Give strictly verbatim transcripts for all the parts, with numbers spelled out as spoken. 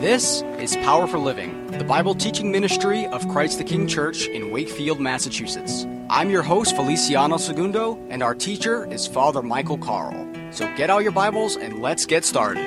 This is Power for Living, the Bible teaching ministry of Christ the King Church in Wakefield, Massachusetts. I'm your host, Feliciano Segundo, and our teacher is Father Michael Carl. So get out your Bibles and let's get started.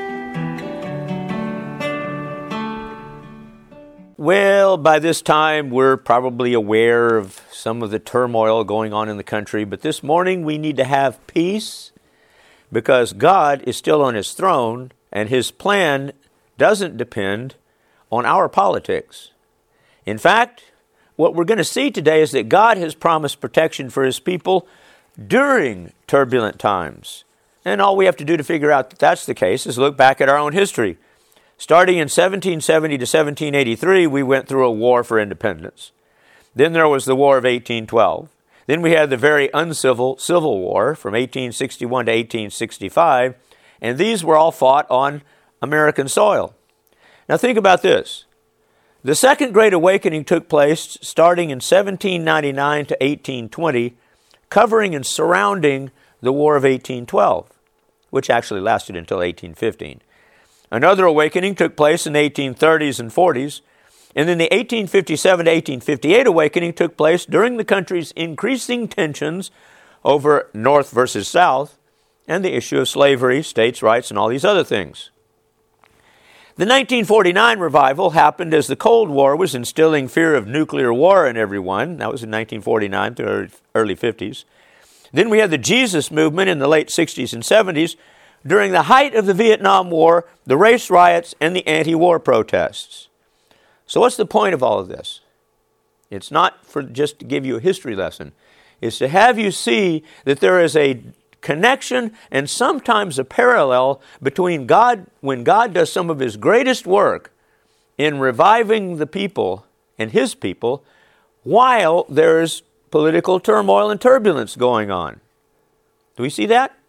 Well, by this time, we're probably aware of some of the turmoil going on in the country, but this morning we need to have peace because God is still on His throne, and His plan doesn't depend on our politics. In fact, what we're going to see today is that God has promised protection for His people during turbulent times. And all we have to do to figure out that that's the case is look back at our own history. Starting in seventeen seventy to seventeen eighty-three, we went through a war for independence. Then there was the War of eighteen twelve. Then we had the very uncivil Civil War from eighteen sixty-one to eighteen sixty-five, and these were all fought on American soil. Now think about this. The Second Great Awakening took place starting in seventeen ninety-nine to eighteen twenty, covering and surrounding the War of eighteen twelve, which actually lasted until eighteen fifteen. Another awakening took place in the eighteen thirties and forties, and then the eighteen fifty-seven to eighteen fifty-eight awakening took place during the country's increasing tensions over North versus South and the issue of slavery, states' rights, and all these other things. The nineteen forty-nine revival happened as the Cold War was instilling fear of nuclear war in everyone. That was in nineteen forty-nine to early fifties. Then we had the Jesus movement in the late sixties and seventies during the height of the Vietnam War, the race riots, and the anti-war protests. So what's the point of all of this? It's not for just to give you a history lesson. It's to have you see that there is a connection and sometimes a parallel between God, when God does some of His greatest work in reviving the people and His people, while there is political turmoil and turbulence going on. Do we see that?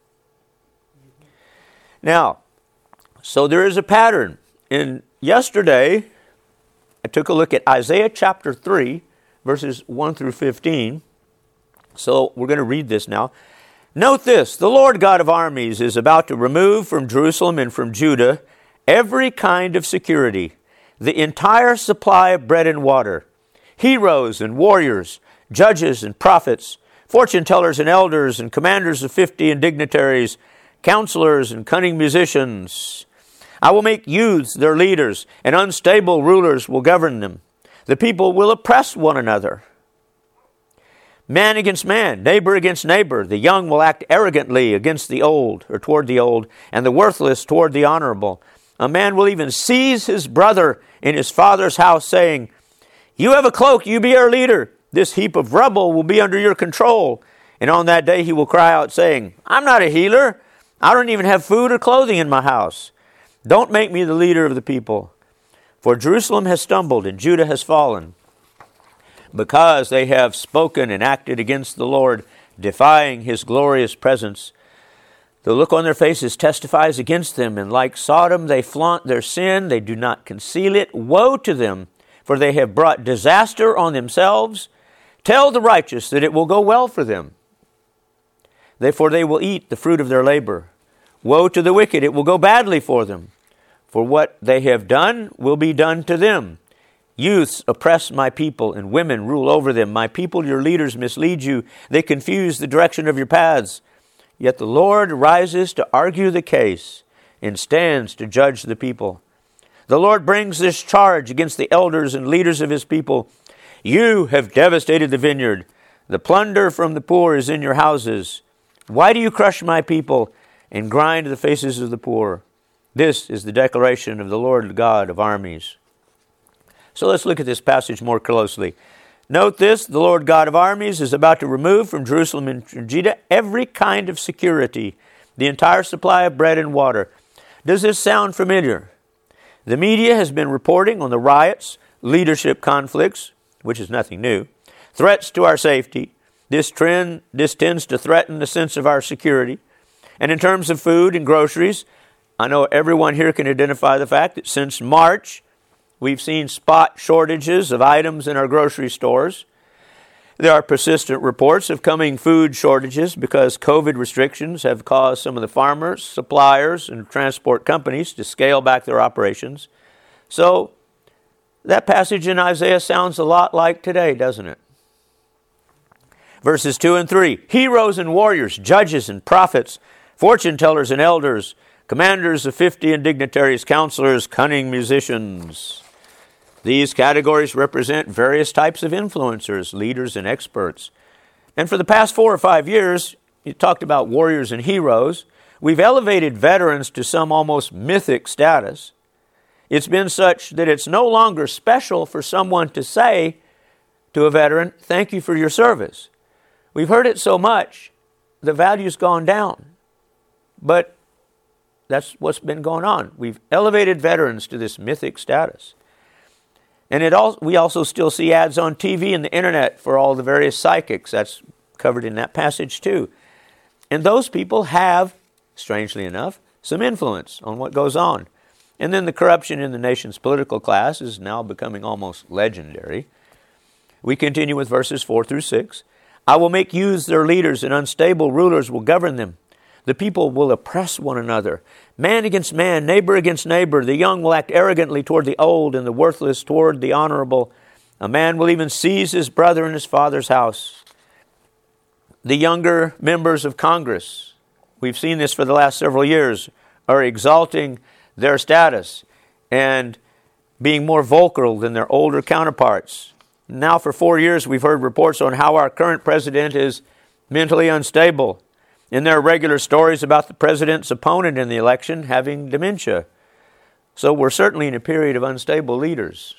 Now, so there is a pattern. In yesterday, I took a look at Isaiah chapter three, verses one through fifteen. So we're going to read this now. Note this, the Lord God of armies is about to remove from Jerusalem and from Judah every kind of security, the entire supply of bread and water, heroes and warriors, judges and prophets, fortune tellers and elders and commanders of fifty and dignitaries, counselors and cunning musicians. I will make youths their leaders, and unstable rulers will govern them. The people will oppress one another. Man against man, neighbor against neighbor. The young will act arrogantly against the old, or toward the old, and the worthless toward the honorable. A man will even seize his brother in his father's house, saying, "You have a cloak, you be our leader. This heap of rubble will be under your control." And on that day he will cry out, saying, "I'm not a healer. I don't even have food or clothing in my house. Don't make me the leader of the people. For Jerusalem has stumbled and Judah has fallen, because they have spoken and acted against the Lord, defying His glorious presence. The look on their faces testifies against them, and like Sodom they flaunt their sin, they do not conceal it. Woe to them, for they have brought disaster on themselves. Tell the righteous that it will go well for them. Therefore they will eat the fruit of their labor. Woe to the wicked, it will go badly for them. For what they have done will be done to them. Youths oppress my people, and women rule over them. My people, your leaders, mislead you. They confuse the direction of your paths. Yet the Lord rises to argue the case and stands to judge the people. The Lord brings this charge against the elders and leaders of His people. You have devastated the vineyard. The plunder from the poor is in your houses. Why do you crush my people and grind the faces of the poor? This is the declaration of the Lord God of armies. So let's look at this passage more closely. Note this, the Lord God of armies is about to remove from Jerusalem and from Judah every kind of security, the entire supply of bread and water. Does this sound familiar? The media has been reporting on the riots, leadership conflicts, which is nothing new, threats to our safety. This trend, this tends to threaten the sense of our security. And in terms of food and groceries, I know everyone here can identify the fact that since March, we've seen spot shortages of items in our grocery stores. There are persistent reports of coming food shortages because COVID restrictions have caused some of the farmers, suppliers, and transport companies to scale back their operations. So that passage in Isaiah sounds a lot like today, doesn't it? Verses two and three, heroes and warriors, judges and prophets, fortune tellers and elders, commanders of fifty and dignitaries, counselors, cunning musicians. These categories represent various types of influencers, leaders, and experts. And for the past four or five years, you talked about warriors and heroes. We've elevated veterans to some almost mythic status. It's been such that it's no longer special for someone to say to a veteran, thank you for your service. We've heard it so much, the value's gone down. But that's what's been going on. We've elevated veterans to this mythic status. And it all, we also still see ads on T V and the internet for all the various psychics. That's covered in that passage too. And those people have, strangely enough, some influence on what goes on. And then the corruption in the nation's political class is now becoming almost legendary. We continue with verses four through six. I will make youths their leaders, and unstable rulers will govern them. The people will oppress one another. Man against man, neighbor against neighbor. The young will act arrogantly toward the old, and the worthless toward the honorable. A man will even seize his brother in his father's house. The younger members of Congress, we've seen this for the last several years, are exalting their status and being more vocal than their older counterparts. Now for four years we've heard reports on how our current president is mentally unstable. And there are regular stories about the president's opponent in the election having dementia. So we're certainly in a period of unstable leaders.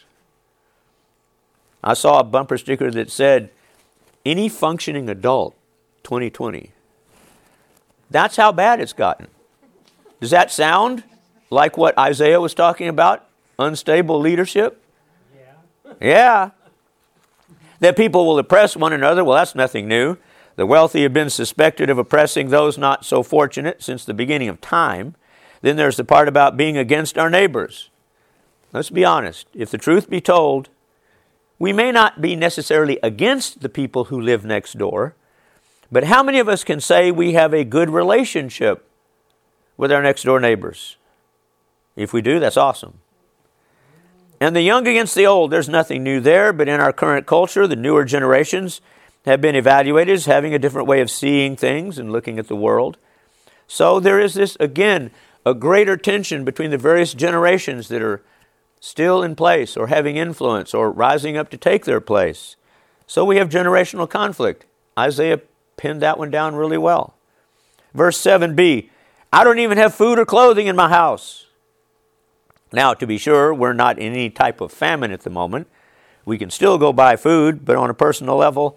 I saw a bumper sticker that said, any functioning adult, twenty twenty. That's how bad it's gotten. Does that sound like what Isaiah was talking about? Unstable leadership? Yeah. Yeah. That people will oppress one another, well, that's nothing new. The wealthy have been suspected of oppressing those not so fortunate since the beginning of time. Then there's the part about being against our neighbors. Let's be honest. If the truth be told, we may not be necessarily against the people who live next door, but how many of us can say we have a good relationship with our next door neighbors? If we do, that's awesome. And the young against the old, there's nothing new there, but in our current culture, the newer generations have been evaluated as having a different way of seeing things and looking at the world. So there is this, again, a greater tension between the various generations that are still in place or having influence or rising up to take their place. So we have generational conflict. Isaiah pinned that one down really well. Verse seven b, I don't even have food or clothing in my house. Now, to be sure, we're not in any type of famine at the moment. We can still go buy food, but on a personal level,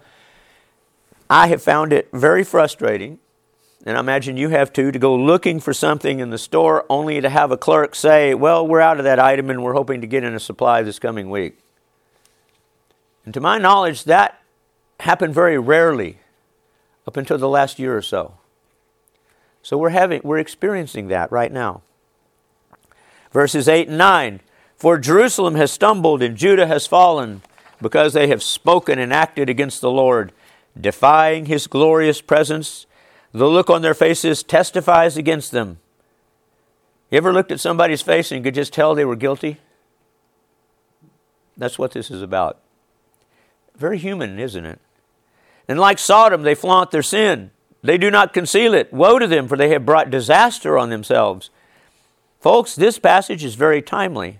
I have found it very frustrating, and I imagine you have too, to go looking for something in the store only to have a clerk say, well, we're out of that item and we're hoping to get in a supply this coming week. And to my knowledge, that happened very rarely up until the last year or so. So we're having, we're experiencing that right now. Verses eight and nine, for Jerusalem has stumbled and Judah has fallen because they have spoken and acted against the Lord, defying his glorious presence. The look on their faces testifies against them. You ever looked at somebody's face and you could just tell they were guilty? That's what this is about. Very human, isn't it? And like Sodom, they flaunt their sin. They do not conceal it. Woe to them, for they have brought disaster on themselves. Folks, this passage is very timely.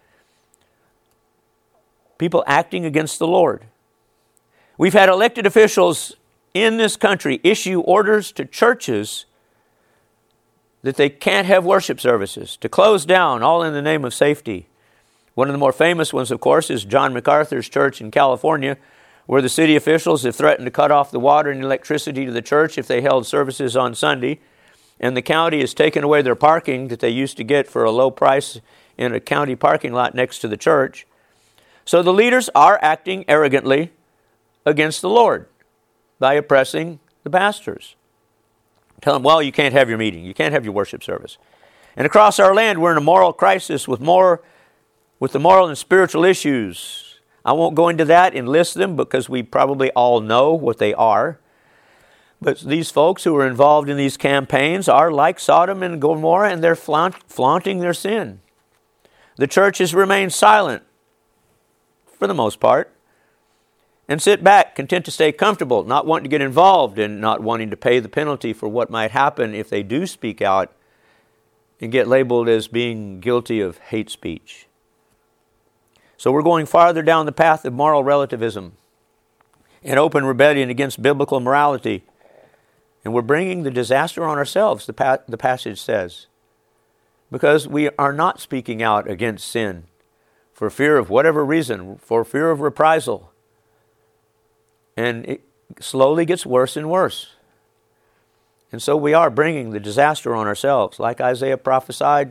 People acting against the Lord. We've had elected officials in this country issue orders to churches that they can't have worship services, to close down, all in the name of safety. One of the more famous ones, of course, is John MacArthur's church in California, where the city officials have threatened to cut off the water and electricity to the church if they held services on Sunday. And the county has taken away their parking that they used to get for a low price in a county parking lot next to the church. So the leaders are acting arrogantly against the Lord by oppressing the pastors. Tell them, well, you can't have your meeting. You can't have your worship service. And across our land, we're in a moral crisis with more, with the moral and spiritual issues. I won't go into that and list them because we probably all know what they are. But these folks who are involved in these campaigns are like Sodom and Gomorrah, and they're flaunt, flaunting their sin. The church has remained silent, for the most part, and sit back, content to stay comfortable, not wanting to get involved and not wanting to pay the penalty for what might happen if they do speak out and get labeled as being guilty of hate speech. So we're going farther down the path of moral relativism and open rebellion against biblical morality. And we're bringing the disaster on ourselves, the, pa- the passage says, because we are not speaking out against sin for fear of whatever reason, for fear of reprisal. And it slowly gets worse and worse. And so we are bringing the disaster on ourselves, like Isaiah prophesied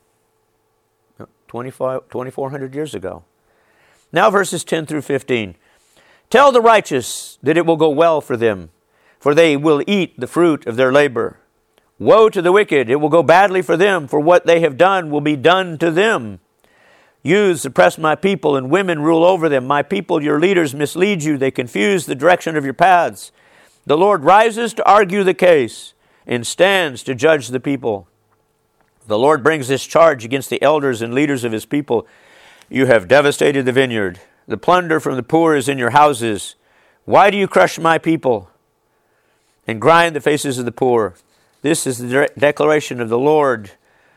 twenty-four hundred years ago. Now verses ten through fifteen. Tell the righteous that it will go well for them, for they will eat the fruit of their labor. Woe to the wicked, it will go badly for them, for what they have done will be done to them. Youths oppress my people, and women rule over them. My people, your leaders, mislead you. They confuse the direction of your paths. The Lord rises to argue the case and stands to judge the people. The Lord brings this charge against the elders and leaders of his people. You have devastated the vineyard. The plunder from the poor is in your houses. Why do you crush my people and grind the faces of the poor? This is the de- declaration of the Lord,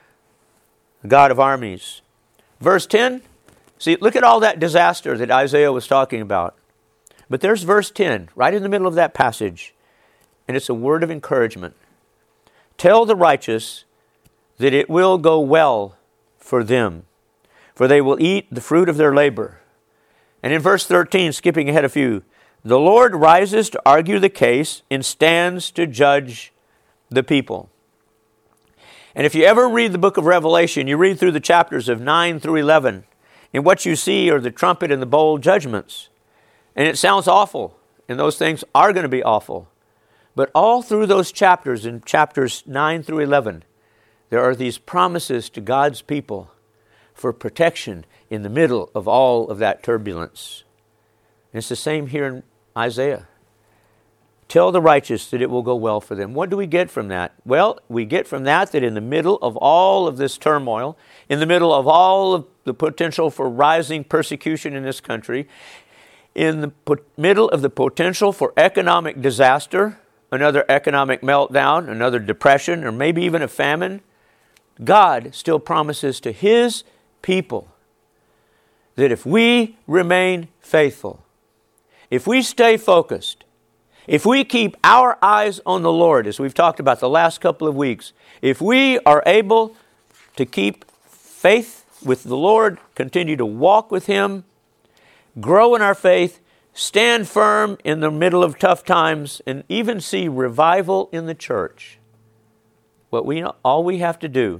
the God of armies. Verse ten, see, look at all that disaster that Isaiah was talking about. But there's verse ten, right in the middle of that passage, and it's a word of encouragement. Tell the righteous that it will go well for them, for they will eat the fruit of their labor. And in verse thirteen, skipping ahead a few, the Lord rises to argue the case and stands to judge the people. And if you ever read the book of Revelation, you read through the chapters of nine through eleven, and what you see are the trumpet and the bowl judgments. And it sounds awful, and those things are going to be awful. But all through those chapters, in chapters nine through eleven, there are these promises to God's people for protection in the middle of all of that turbulence. And it's the same here in Isaiah. Tell the righteous that it will go well for them. What do we get from that? Well, we get from that that in the middle of all of this turmoil, in the middle of all of the potential for rising persecution in this country, in the po- middle of the potential for economic disaster, another economic meltdown, another depression, or maybe even a famine, God still promises to his people that if we remain faithful, if we stay focused, if we keep our eyes on the Lord, as we've talked about the last couple of weeks, if we are able to keep faith with the Lord, continue to walk with him, grow in our faith, stand firm in the middle of tough times, and even see revival in the church, what we all we have to do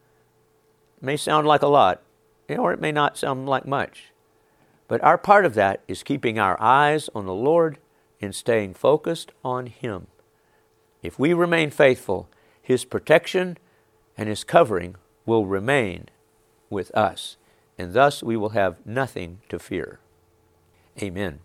may sound like a lot, or it may not sound like much, but our part of that is keeping our eyes on the Lord and staying focused on him. If we remain faithful, his protection and his covering will remain with us, and thus we will have nothing to fear. Amen.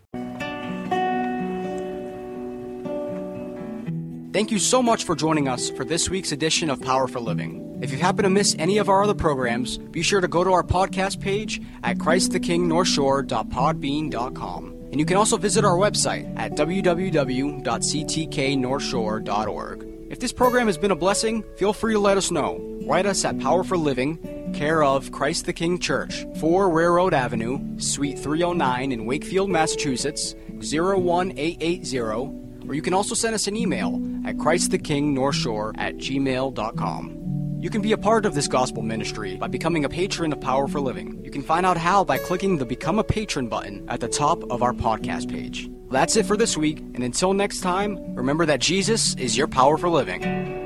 Thank you so much for joining us for this week's edition of Power for Living. If you happen to miss any of our other programs, be sure to go to our podcast page at christ the king north shore dot podbean dot com. And you can also visit our website at w w w dot c t k north shore dot org. If this program has been a blessing, feel free to let us know. Write us at Power for Living, care of Christ the King Church, four Railroad Avenue, Suite three oh nine in Wakefield, Massachusetts, zero one eight eight zero. Or you can also send us an email at christ the king north shore at gmail dot com. You can be a part of this gospel ministry by becoming a patron of Power for Living. You can find out how by clicking the Become a Patron button at the top of our podcast page. That's it for this week, and until next time, remember that Jesus is your power for living.